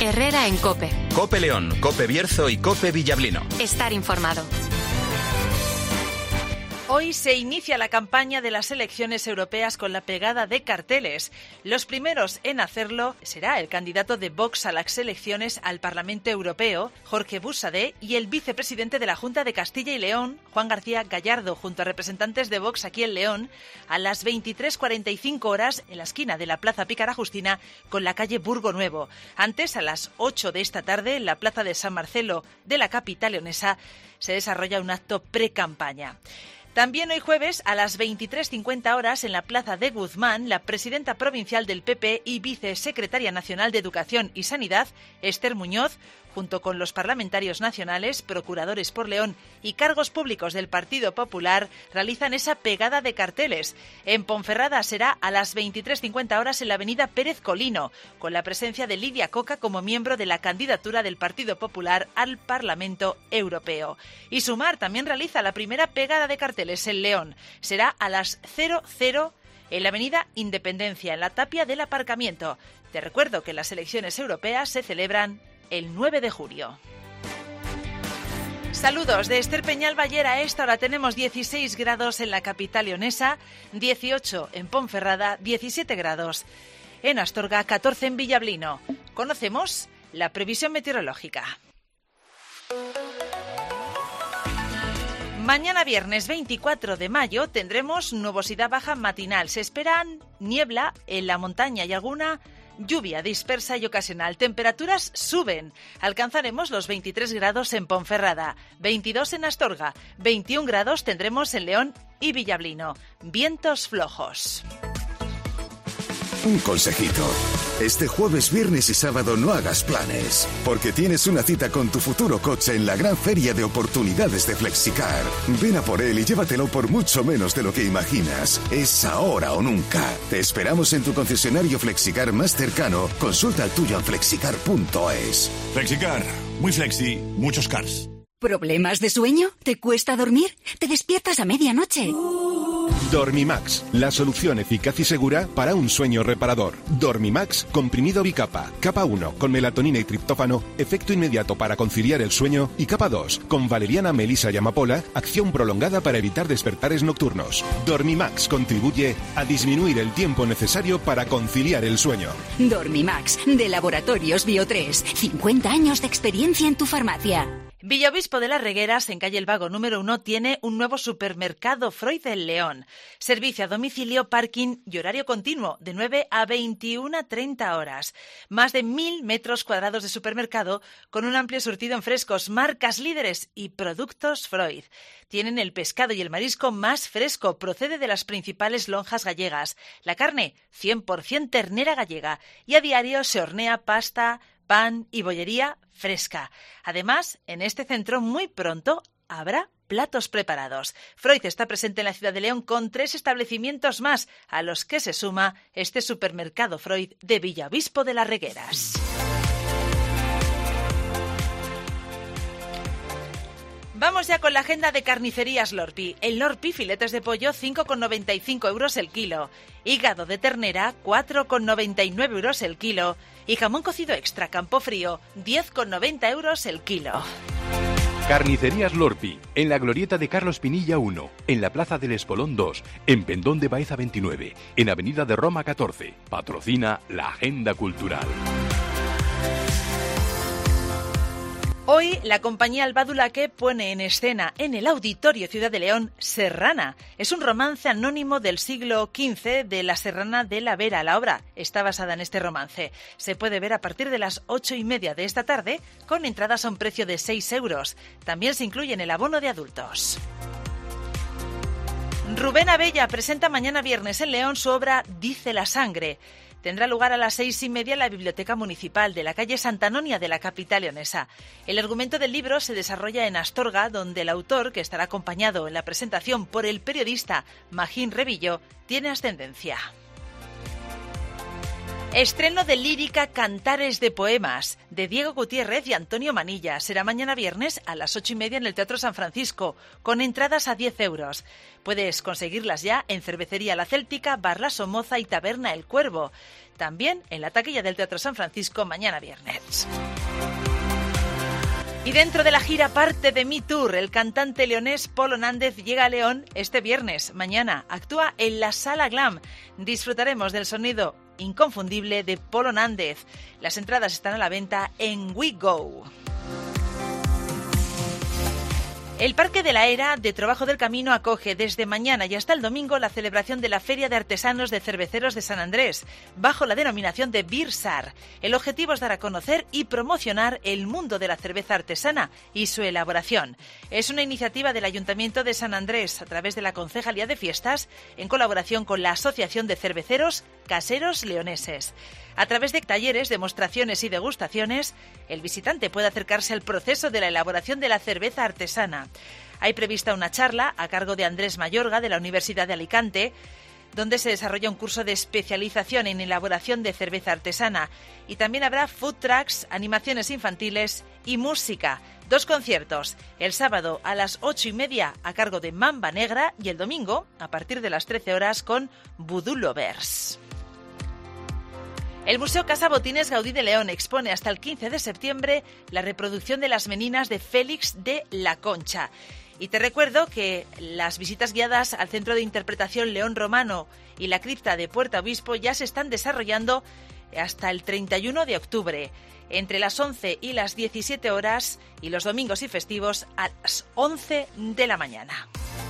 Herrera en COPE. COPE León, COPE Bierzo y COPE Villablino. Estar informado. Hoy se inicia la campaña de las elecciones europeas con la pegada de carteles. Los primeros en hacerlo será el candidato de Vox a las elecciones al Parlamento Europeo, Jorge Buxadé, y el vicepresidente de la Junta de Castilla y León, Juan García Gallardo, junto a representantes de Vox aquí en León, a las 23:45 horas en la esquina de la Plaza Pícara Justina con la calle Burgo Nuevo. Antes, a las 8 de esta tarde, en la Plaza de San Marcelo de la capital leonesa, se desarrolla un acto pre-campaña. También hoy jueves, a las 23:50 horas, en la Plaza de Guzmán, la presidenta provincial del PP y vicesecretaria nacional de Educación y Sanidad, Esther Muñoz, junto con los parlamentarios nacionales, procuradores por León y cargos públicos del Partido Popular, realizan esa pegada de carteles. En Ponferrada será a las 23:50 horas en la avenida Pérez Colino, con la presencia de Lidia Coca como miembro de la candidatura del Partido Popular al Parlamento Europeo. Y Sumar también realiza la primera pegada de carteles en León. Será a las 00 en la avenida Independencia, en la tapia del aparcamiento. Te recuerdo que las elecciones europeas se celebran el 9 de julio. Saludos de Esther Peñalballera. A esta hora tenemos 16 grados en la capital leonesa, 18 en Ponferrada, 17 grados en Astorga, 14 en Villablino. Conocemos la previsión meteorológica. Mañana viernes 24 de mayo tendremos nubosidad baja matinal. Se esperan niebla en la montaña y alguna lluvia dispersa y ocasional. Temperaturas suben. Alcanzaremos los 23 grados en Ponferrada, 22 en Astorga, 21 grados tendremos en León y Villablino. Vientos flojos. Un consejito. Este jueves, viernes y sábado no hagas planes, porque tienes una cita con tu futuro coche en la gran feria de oportunidades de Flexicar. Ven a por él y llévatelo por mucho menos de lo que imaginas. Es ahora o nunca. Te esperamos en tu concesionario Flexicar más cercano. Consulta el tuyo en flexicar.es. Flexicar. Muy flexi, muchos cars. ¿Problemas de sueño? ¿Te cuesta dormir? ¿Te despiertas a medianoche? Dormimax, la solución eficaz y segura para un sueño reparador. Dormimax, comprimido bicapa. Capa 1, con melatonina y triptófano, efecto inmediato para conciliar el sueño. Y capa 2, con valeriana, melisa y amapola, acción prolongada para evitar despertares nocturnos. Dormimax contribuye a disminuir el tiempo necesario para conciliar el sueño. Dormimax, de Laboratorios Bio3. 50 años de experiencia en tu farmacia. Villaobispo de las Regueras, en calle El Vago número 1, tiene un nuevo supermercado Freud en León. Servicio a domicilio, parking y horario continuo, de 9 a 21:30 horas. Más de 1.000 metros cuadrados de supermercado con un amplio surtido en frescos, marcas líderes y productos Freud. Tienen el pescado y el marisco más fresco, procede de las principales lonjas gallegas. La carne, 100% ternera gallega. Y a diario se hornea pasta, pan y bollería fresca. Además, en este centro muy pronto habrá platos preparados. Freud está presente en la ciudad de León con 3 establecimientos más, a los que se suma este supermercado Freud de Villaobispo de las Regueras. Vamos ya con la agenda de Carnicerías Lorpi. En Lorpi, filetes de pollo, 5,95 euros el kilo. Hígado de ternera, 4,99 euros el kilo. Y jamón cocido extra Campofrío, 10,90 euros el kilo. Carnicerías Lorpi, en la glorieta de Carlos Pinilla 1, en la Plaza del Espolón 2, en Pendón de Baeza 29, en Avenida de Roma 14. Patrocina la Agenda Cultural. Hoy la compañía Albadulaque pone en escena en el Auditorio Ciudad de León Serrana. Es un romance anónimo del siglo XV de la Serrana de la Vera. La obra está basada en este romance. Se puede ver a partir de las 8:30 de esta tarde con entradas a un precio de 6 euros. También se incluye en el abono de adultos. Rubén Abella presenta mañana viernes en León su obra Dice la sangre. Tendrá lugar a las 6:30 en la Biblioteca Municipal de la calle Santa Anonia de la capital leonesa. El argumento del libro se desarrolla en Astorga, donde el autor, que estará acompañado en la presentación por el periodista Magín Revillo, tiene ascendencia. Estreno de lírica Cantares de Poemas, de Diego Gutiérrez y Antonio Manilla. Será mañana viernes a las 8:30 en el Teatro San Francisco, con entradas a 10 euros. Puedes conseguirlas ya en Cervecería La Céltica, Bar La Somoza y Taberna El Cuervo. También en la taquilla del Teatro San Francisco mañana viernes. Y dentro de la gira Parte de Mi Tour, el cantante leonés Polo Nández llega a León este viernes. Mañana actúa en la Sala Glam. Disfrutaremos del sonido inconfundible de Polo Nández. Las entradas están a la venta en WeGo. El Parque de la Era de Trabajo del Camino acoge desde mañana y hasta el domingo la celebración de la Feria de Artesanos de Cerveceros de San Andrés, bajo la denominación de Birsar. El objetivo es dar a conocer y promocionar el mundo de la cerveza artesana y su elaboración. Es una iniciativa del Ayuntamiento de San Andrés a través de la Concejalía de Fiestas en colaboración con la Asociación de Cerveceros Caseros Leoneses. A través de talleres, demostraciones y degustaciones, el visitante puede acercarse al proceso de la elaboración de la cerveza artesana. Hay prevista una charla a cargo de Andrés Mayorga de la Universidad de Alicante, donde se desarrolla un curso de especialización en elaboración de cerveza artesana. Y también habrá food trucks, animaciones infantiles y música. 2 conciertos, el sábado a las 8:30 a cargo de Mamba Negra y el domingo a partir de las 13 horas con Voodoo Lovers. El Museo Casa Botines Gaudí de León expone hasta el 15 de septiembre la reproducción de las meninas de Félix de la Concha. Y te recuerdo que las visitas guiadas al Centro de Interpretación León Romano y la cripta de Puerto Obispo ya se están desarrollando hasta el 31 de octubre, entre las 11 y las 17 horas y los domingos y festivos a las 11 de la mañana.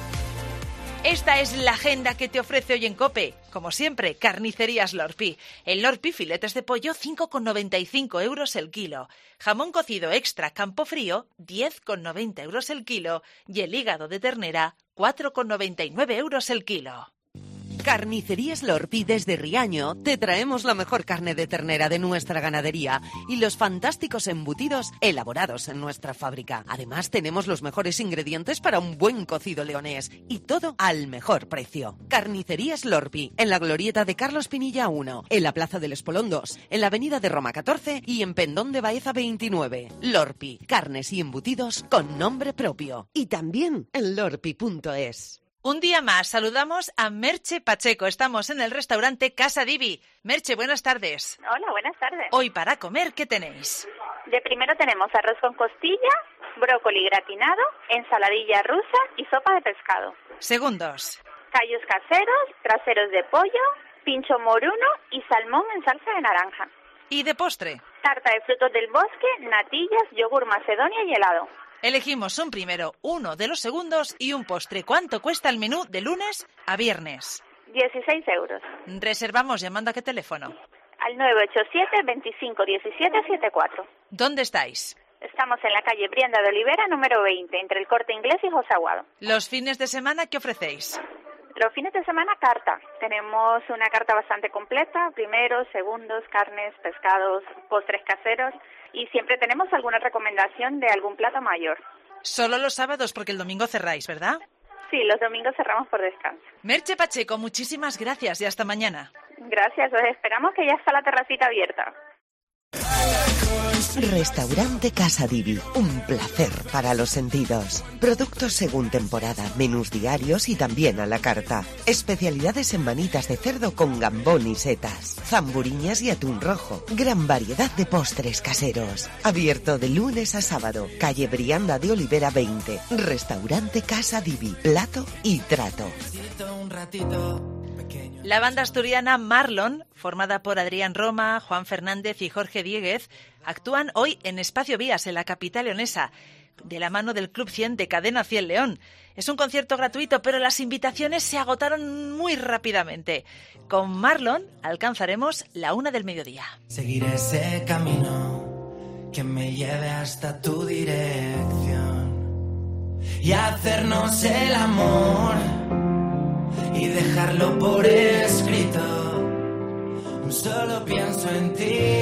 Esta es la agenda que te ofrece hoy en COPE. Como siempre, Carnicerías Lorpi. El Lorpi, filetes de pollo, 5,95 euros el kilo. Jamón cocido extra Campofrío, 10,90 euros el kilo. Y el hígado de ternera, 4,99 euros el kilo. Carnicerías Lorpi desde Riaño te traemos la mejor carne de ternera de nuestra ganadería y los fantásticos embutidos elaborados en nuestra fábrica. Además tenemos los mejores ingredientes para un buen cocido leonés y todo al mejor precio. Carnicerías Lorpi, en la glorieta de Carlos Pinilla 1, en la Plaza del Espolón 2, en la Avenida de Roma 14 y en Pendón de Baeza 29. Lorpi, carnes y embutidos con nombre propio. Y también en lorpi.es. Un día más saludamos a Merche Pacheco. Estamos en el restaurante Casa Divi. Merche, buenas tardes. Hola, buenas tardes. Hoy para comer, ¿qué tenéis? De primero tenemos arroz con costilla, brócoli gratinado, ensaladilla rusa y sopa de pescado. Segundos. Callos caseros, traseros de pollo, pincho moruno y salmón en salsa de naranja. ¿Y de postre? Tarta de frutos del bosque, natillas, yogur macedonia y helado. Elegimos un primero, uno de los segundos y un postre. ¿Cuánto cuesta el menú de lunes a viernes? 16 euros. Reservamos llamando a qué teléfono. Al 987 25 17 74. ¿Dónde estáis? Estamos en la calle Brianda de Olivera, número 20, entre el Corte Inglés y José Aguado. ¿Los fines de semana qué ofrecéis? Los fines de semana, carta. Tenemos una carta bastante completa, primeros, segundos, carnes, pescados, postres caseros, y siempre tenemos alguna recomendación de algún plato mayor. Solo los sábados, porque el domingo cerráis, ¿verdad? Sí, los domingos cerramos por descanso. Merche Pacheco, muchísimas gracias y hasta mañana. Gracias, os esperamos, que ya está la terracita abierta. Restaurante Casa Divi, un placer para los sentidos. Productos según temporada, menús diarios y también a la carta. Especialidades en manitas de cerdo con gambón y setas, zamburiñas y atún rojo. Gran variedad de postres caseros. Abierto de lunes a sábado. Calle Brianda de Olivera 20. Restaurante Casa Divi, plato y trato. La banda asturiana Marlon, formada por Adrián Roma, Juan Fernández y Jorge Dieguez, actúan hoy en Espacio Vías, en la capital leonesa, de la mano del Club 100 de Cadena 100 León. Es un concierto gratuito, pero las invitaciones se agotaron muy rápidamente. Con Marlon alcanzaremos la 1 del mediodía. Seguir ese camino que me lleve hasta tu dirección y hacernos el amor y dejarlo por escrito. Solo pienso en ti.